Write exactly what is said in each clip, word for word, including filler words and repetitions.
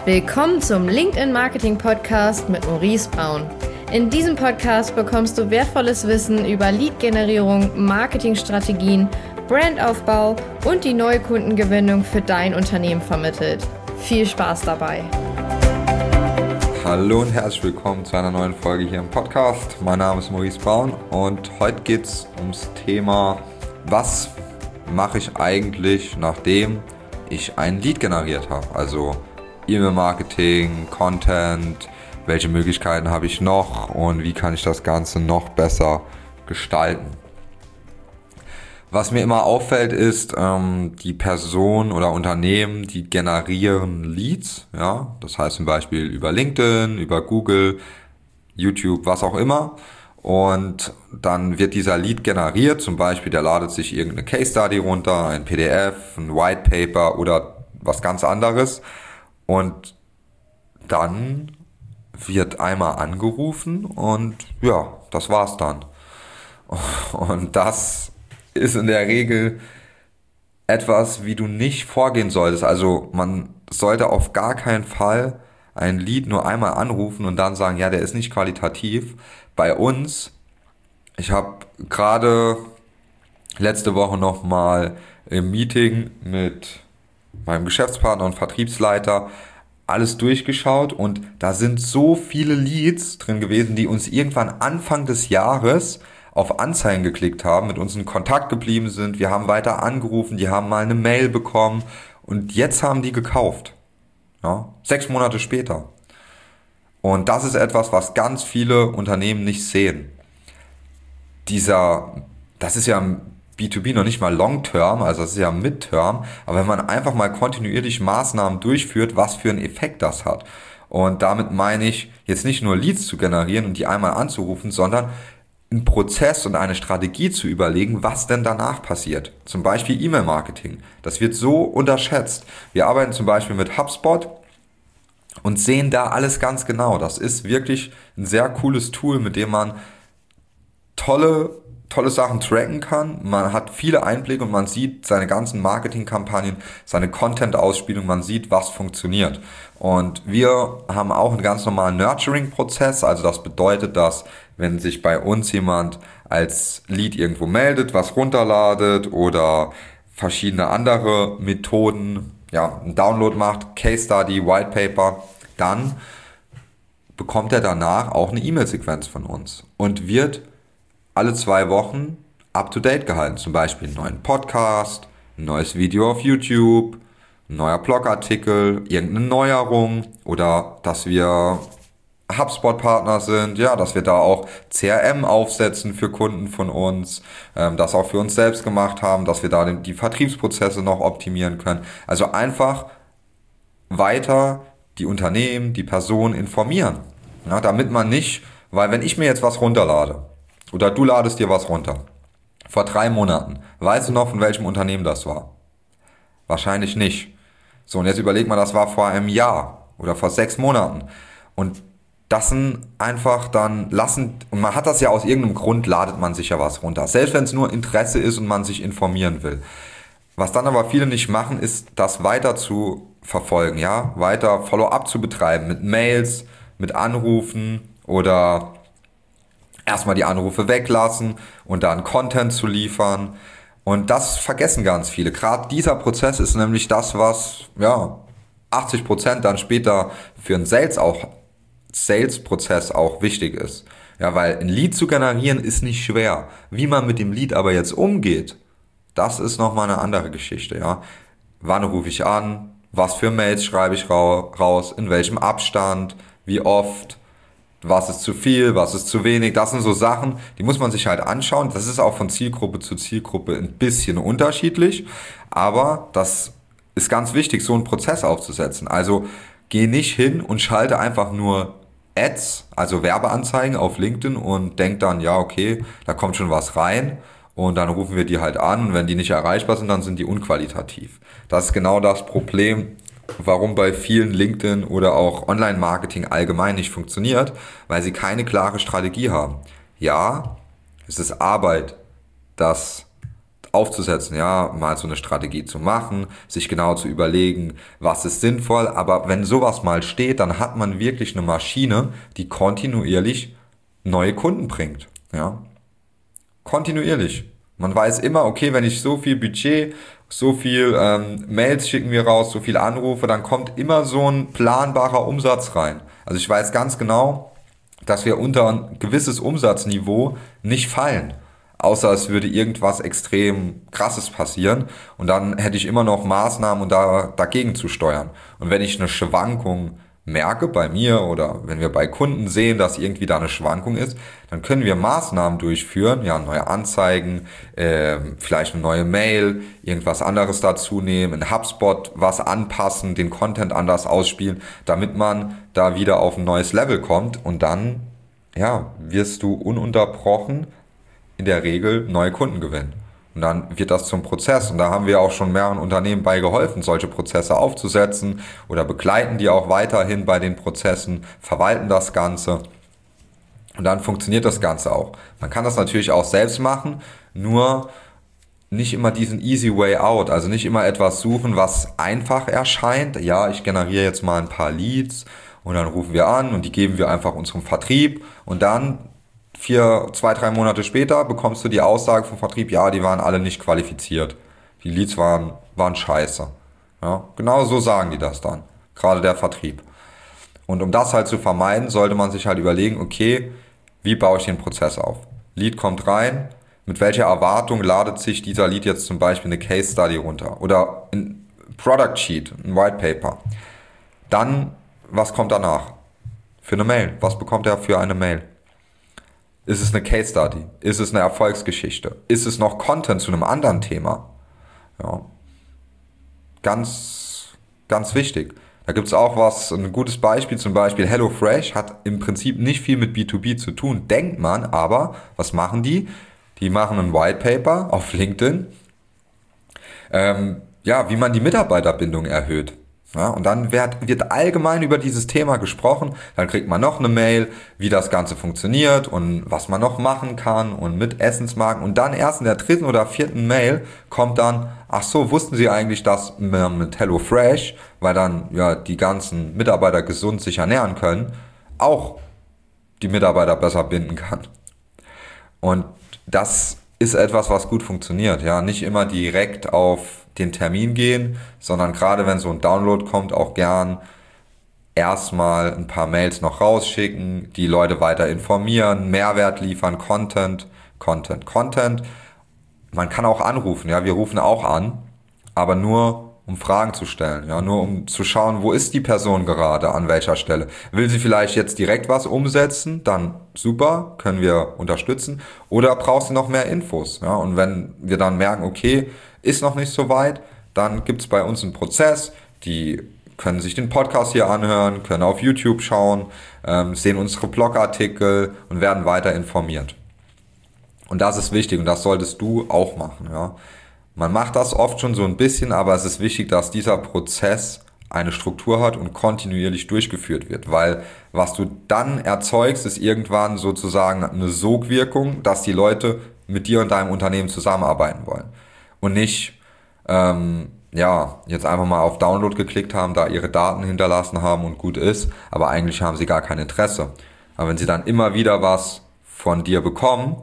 Willkommen zum LinkedIn Marketing Podcast mit Maurice Braun. In diesem Podcast bekommst du wertvolles Wissen über Lead-Generierung, Marketingstrategien, Brandaufbau und die neue Kundengewinnung für dein Unternehmen vermittelt. Viel Spaß dabei! Hallo und herzlich willkommen zu einer neuen Folge hier im Podcast. Mein Name ist Maurice Braun und heute geht es ums Thema, was mache ich eigentlich, nachdem ich ein Lead generiert habe? Also E-Mail-Marketing, Content, welche Möglichkeiten habe ich noch und wie kann ich das Ganze noch besser gestalten? Was mir immer auffällt, ist, ähm, die Personen oder Unternehmen, die generieren Leads, ja, das heißt zum Beispiel über LinkedIn, über Google, YouTube, was auch immer. Und dann wird dieser Lead generiert, zum Beispiel der ladet sich irgendeine Case Study runter, ein P D F, ein White Paper oder was ganz anderes. Und dann wird einmal angerufen und ja, das war's dann. Und das ist in der Regel etwas, wie du nicht vorgehen solltest. Also man sollte auf gar keinen Fall ein Lead nur einmal anrufen und dann sagen, ja, der ist nicht qualitativ. Bei uns, ich habe gerade letzte Woche nochmal im Meeting mit meinem Geschäftspartner und Vertriebsleiter alles durchgeschaut und da sind so viele Leads drin gewesen, die uns irgendwann Anfang des Jahres auf Anzeigen geklickt haben, mit uns in Kontakt geblieben sind, wir haben weiter angerufen, die haben mal eine Mail bekommen und jetzt haben die gekauft. Ja, sechs Monate später. Und das ist etwas, was ganz viele Unternehmen nicht sehen. Dieser, das ist ja B zwei B noch nicht mal Long-Term, also das ist ja Mid-Term, aber wenn man einfach mal kontinuierlich Maßnahmen durchführt, was für einen Effekt das hat. Und damit meine ich, jetzt nicht nur Leads zu generieren und die einmal anzurufen, sondern einen Prozess und eine Strategie zu überlegen, was denn danach passiert. Zum Beispiel E-Mail-Marketing. Das wird so unterschätzt. Wir arbeiten zum Beispiel mit HubSpot und sehen da alles ganz genau. Das ist wirklich ein sehr cooles Tool, mit dem man tolle tolle Sachen tracken kann, man hat viele Einblicke und man sieht seine ganzen Marketingkampagnen, seine Content-Ausspielung, man sieht, was funktioniert. Und wir haben auch einen ganz normalen Nurturing-Prozess, also das bedeutet, dass wenn sich bei uns jemand als Lead irgendwo meldet, was runterladet oder verschiedene andere Methoden, ja, einen Download macht, Case Study, White Paper, dann bekommt er danach auch eine E-Mail-Sequenz von uns und wird alle zwei Wochen up-to-date gehalten. Zum Beispiel einen neuen Podcast, ein neues Video auf YouTube, ein neuer Blogartikel, irgendeine Neuerung oder dass wir HubSpot-Partner sind, ja, dass wir da auch C R M aufsetzen für Kunden von uns, ähm, das auch für uns selbst gemacht haben, dass wir da die Vertriebsprozesse noch optimieren können. Also einfach weiter die Unternehmen, die Personen informieren, ja, damit man nicht, weil wenn ich mir jetzt was runterlade, oder du ladest dir was runter. Vor drei Monaten. Weißt du noch, von welchem Unternehmen das war? Wahrscheinlich nicht. So, und jetzt überleg mal, das war vor einem Jahr oder vor sechs Monaten. Und das sind einfach dann lassen, und man hat das ja aus irgendeinem Grund, ladet man sich ja was runter. Selbst wenn es nur Interesse ist und man sich informieren will. Was dann aber viele nicht machen, ist, das weiter zu verfolgen, ja? Weiter Follow-up zu betreiben mit Mails, mit Anrufen oder erstmal die Anrufe weglassen und dann Content zu liefern. Und das vergessen ganz viele. Gerade dieser Prozess ist nämlich das, was ja achtzig Prozent dann später für einen Sales auch Sales-Prozess auch wichtig ist. Ja, weil ein Lead zu generieren ist nicht schwer. Wie man mit dem Lead aber jetzt umgeht, das ist nochmal eine andere Geschichte. Ja, wann rufe ich an? Was für Mails schreibe ich raus? In welchem Abstand? Wie oft? Was ist zu viel, was ist zu wenig, das sind so Sachen, die muss man sich halt anschauen. Das ist auch von Zielgruppe zu Zielgruppe ein bisschen unterschiedlich, aber das ist ganz wichtig, so einen Prozess aufzusetzen. Also geh nicht hin und schalte einfach nur Ads, also Werbeanzeigen auf LinkedIn und denk dann, ja okay, da kommt schon was rein und dann rufen wir die halt an und wenn die nicht erreichbar sind, dann sind die unqualitativ. Das ist genau das Problem, warum bei vielen LinkedIn oder auch Online-Marketing allgemein nicht funktioniert, weil sie keine klare Strategie haben. Ja, es ist Arbeit, das aufzusetzen, ja, mal so eine Strategie zu machen, sich genau zu überlegen, was ist sinnvoll, aber wenn sowas mal steht, dann hat man wirklich eine Maschine, die kontinuierlich neue Kunden bringt, ja, kontinuierlich. Man weiß immer, okay, wenn ich so viel Budget, so viel ähm, Mails schicken wir raus, so viele Anrufe, dann kommt immer so ein planbarer Umsatz rein. Also ich weiß ganz genau, dass wir unter ein gewisses Umsatzniveau nicht fallen. Außer es würde irgendwas extrem Krasses passieren und dann hätte ich immer noch Maßnahmen, um da dagegen zu steuern. Und wenn ich eine Schwankung merke bei mir oder wenn wir bei Kunden sehen, dass irgendwie da eine Schwankung ist, dann können wir Maßnahmen durchführen, ja, neue Anzeigen, äh, vielleicht eine neue Mail, irgendwas anderes dazu nehmen, in HubSpot was anpassen, den Content anders ausspielen, damit man da wieder auf ein neues Level kommt und dann, ja, wirst du ununterbrochen in der Regel neue Kunden gewinnen. Und dann wird das zum Prozess. Und da haben wir auch schon mehreren Unternehmen bei geholfen, solche Prozesse aufzusetzen oder begleiten die auch weiterhin bei den Prozessen, verwalten das Ganze. Und dann funktioniert das Ganze auch. Man kann das natürlich auch selbst machen, nur nicht immer diesen easy way out. Also nicht immer etwas suchen, was einfach erscheint. Ja, ich generiere jetzt mal ein paar Leads und dann rufen wir an und die geben wir einfach unserem Vertrieb und dann Vier, zwei, drei Monate später bekommst du die Aussage vom Vertrieb, ja, die waren alle nicht qualifiziert. Die Leads waren, waren scheiße. Ja, genau so sagen die das dann. Gerade der Vertrieb. Und um das halt zu vermeiden, sollte man sich halt überlegen, okay, wie baue ich den Prozess auf? Lead kommt rein, mit welcher Erwartung ladet sich dieser Lead jetzt zum Beispiel eine Case Study runter? Oder ein Product Sheet, ein White Paper. Dann, was kommt danach? Für eine Mail. Was bekommt er für eine Mail? Ist es eine Case Study? Ist es eine Erfolgsgeschichte? Ist es noch Content zu einem anderen Thema? Ja. Ganz, ganz wichtig. Da gibt es auch was, ein gutes Beispiel, zum Beispiel HelloFresh hat im Prinzip nicht viel mit B zwei B zu tun, denkt man, aber was machen die? Die machen ein White Paper auf LinkedIn, ähm, ja, wie man die Mitarbeiterbindung erhöht. Ja, und dann wird, wird allgemein über dieses Thema gesprochen, dann kriegt man noch eine Mail, wie das Ganze funktioniert und was man noch machen kann und mit Essensmarken und dann erst in der dritten oder vierten Mail kommt dann, ach so, wussten Sie eigentlich, dass man mit HelloFresh, weil dann ja die ganzen Mitarbeiter gesund sich ernähren können, auch die Mitarbeiter besser binden kann. Und das ist etwas, was gut funktioniert, ja, nicht immer direkt auf den Termin gehen, sondern gerade wenn so ein Download kommt, auch gern erstmal ein paar Mails noch rausschicken, die Leute weiter informieren, Mehrwert liefern, Content, Content, Content. Man kann auch anrufen, ja, wir rufen auch an, aber nur um Fragen zu stellen, ja, nur um zu schauen, wo ist die Person gerade, an welcher Stelle. Will sie vielleicht jetzt direkt was umsetzen, dann super, können wir unterstützen. Oder brauchst du noch mehr Infos, ja, und wenn wir dann merken, okay, ist noch nicht so weit, dann gibt's bei uns einen Prozess, die können sich den Podcast hier anhören, können auf YouTube schauen, ähm, sehen unsere Blogartikel und werden weiter informiert. Und das ist wichtig und das solltest du auch machen, ja. Man macht das oft schon so ein bisschen, aber es ist wichtig, dass dieser Prozess eine Struktur hat und kontinuierlich durchgeführt wird, weil was du dann erzeugst, ist irgendwann sozusagen eine Sogwirkung, dass die Leute mit dir und deinem Unternehmen zusammenarbeiten wollen und nicht, ähm, ja, jetzt einfach mal auf Download geklickt haben, da ihre Daten hinterlassen haben und gut ist, aber eigentlich haben sie gar kein Interesse. Aber wenn sie dann immer wieder was von dir bekommen,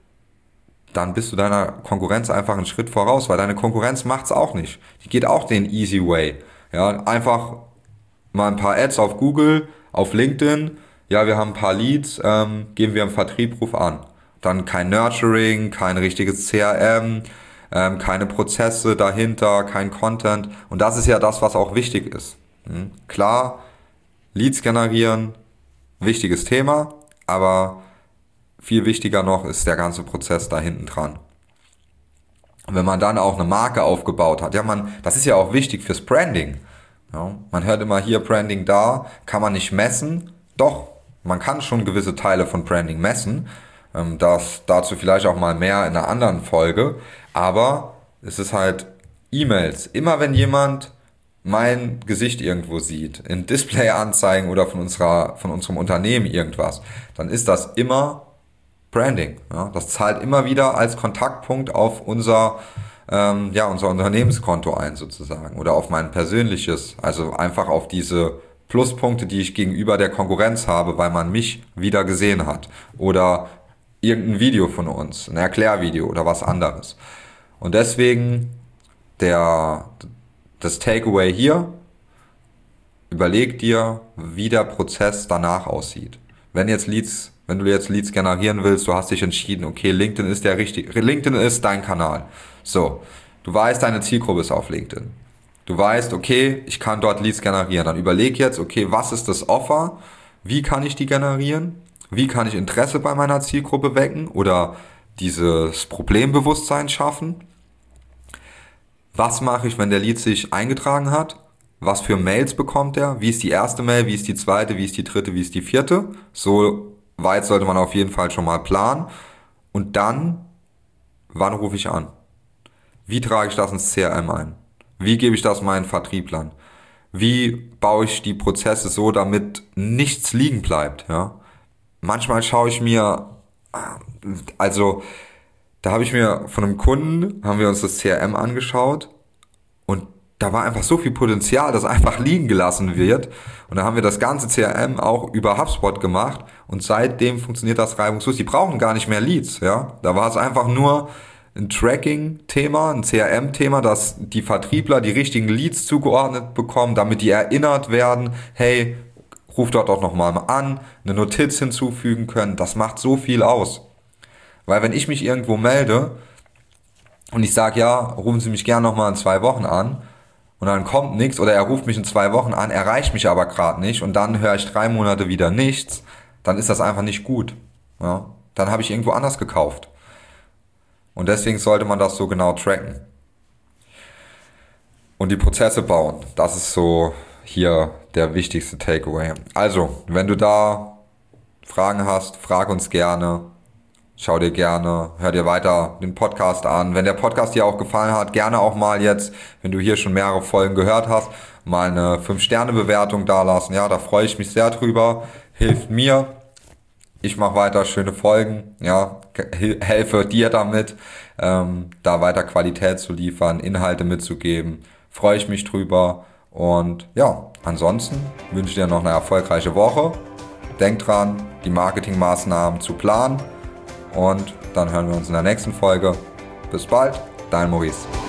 dann bist du deiner Konkurrenz einfach einen Schritt voraus, weil deine Konkurrenz macht's auch nicht. Die geht auch den easy way. Ja, einfach mal ein paar Ads auf Google, auf LinkedIn. Ja, wir haben ein paar Leads, ähm, geben wir im Vertrieb, ruf an. Dann kein Nurturing, kein richtiges C R M, ähm, keine Prozesse dahinter, kein Content. Und das ist ja das, was auch wichtig ist. Hm? Klar, Leads generieren, wichtiges Thema, aber viel wichtiger noch ist der ganze Prozess da hinten dran. Und wenn man dann auch eine Marke aufgebaut hat, ja, man, das ist ja auch wichtig fürs Branding. Ja, man hört immer hier Branding da, kann man nicht messen. Doch, man kann schon gewisse Teile von Branding messen. Ähm, das, dazu vielleicht auch mal mehr in einer anderen Folge. Aber es ist halt E-Mails. Immer wenn jemand mein Gesicht irgendwo sieht, in Display-Anzeigen oder von unserer, von unserem Unternehmen irgendwas, dann ist das immer Branding. Ja? Das zahlt immer wieder als Kontaktpunkt auf unser, ähm, ja, unser Unternehmenskonto ein sozusagen oder auf mein persönliches, also einfach auf diese Pluspunkte, die ich gegenüber der Konkurrenz habe, weil man mich wieder gesehen hat oder irgendein Video von uns, ein Erklärvideo oder was anderes. Und deswegen der, das Takeaway hier, überleg dir, wie der Prozess danach aussieht. Wenn jetzt Leads, wenn du jetzt Leads generieren willst, du hast dich entschieden, okay, LinkedIn ist der richtige, LinkedIn ist dein Kanal. So, du weißt, deine Zielgruppe ist auf LinkedIn. Du weißt, okay, ich kann dort Leads generieren. Dann überleg jetzt, okay, was ist das Offer? Wie kann ich die generieren? Wie kann ich Interesse bei meiner Zielgruppe wecken oder dieses Problembewusstsein schaffen? Was mache ich, wenn der Lead sich eingetragen hat? Was für Mails bekommt er? Wie ist die erste Mail? Wie ist die zweite? Wie ist die dritte? Wie ist die vierte? So weit sollte man auf jeden Fall schon mal planen. Und dann, wann rufe ich an? Wie trage ich das ins C R M ein? Wie gebe ich das meinen Vertrieblern? Wie baue ich die Prozesse so, damit nichts liegen bleibt? Ja? Manchmal schaue ich mir, also da habe ich mir von einem Kunden, haben wir uns das C R M angeschaut und da war einfach so viel Potenzial, das einfach liegen gelassen wird. Und da haben wir das ganze C R M auch über HubSpot gemacht und seitdem funktioniert das reibungslos. Die brauchen gar nicht mehr Leads, ja. Da war es einfach nur ein Tracking-Thema, ein C R M-Thema, dass die Vertriebler die richtigen Leads zugeordnet bekommen, damit die erinnert werden, hey, ruf dort doch nochmal an, eine Notiz hinzufügen können. Das macht so viel aus. Weil wenn ich mich irgendwo melde und ich sage, ja, rufen Sie mich gerne nochmal in zwei Wochen an und dann kommt nichts oder er ruft mich in zwei Wochen an, erreicht mich aber gerade nicht und dann höre ich drei Monate wieder nichts, dann ist das einfach nicht gut. Ja? Dann habe ich irgendwo anders gekauft. Und deswegen sollte man das so genau tracken. Und die Prozesse bauen, das ist so hier der wichtigste Takeaway. Also, wenn du da Fragen hast, frag uns gerne. Schau dir gerne, hör dir weiter den Podcast an. Wenn der Podcast dir auch gefallen hat, gerne auch mal jetzt, wenn du hier schon mehrere Folgen gehört hast, mal eine fünf Sterne Bewertung dalassen. Ja, da freue ich mich sehr drüber. Hilft mir. Ich mache weiter schöne Folgen. Ja, helfe dir damit, ähm, da weiter Qualität zu liefern, Inhalte mitzugeben. Freue ich mich drüber. Und ja, ansonsten wünsche ich dir noch eine erfolgreiche Woche. Denk dran, die Marketingmaßnahmen zu planen. Und dann hören wir uns in der nächsten Folge. Bis bald, dein Maurice.